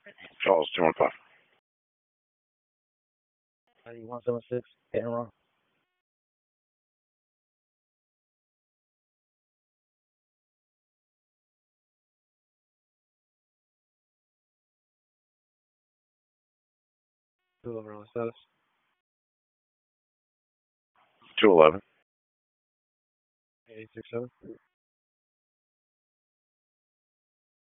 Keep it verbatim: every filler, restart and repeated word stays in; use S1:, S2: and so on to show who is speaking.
S1: Charles, two one five.
S2: one seven six, hit and run. two eleven on status.
S1: two eleven.
S2: eight six seven.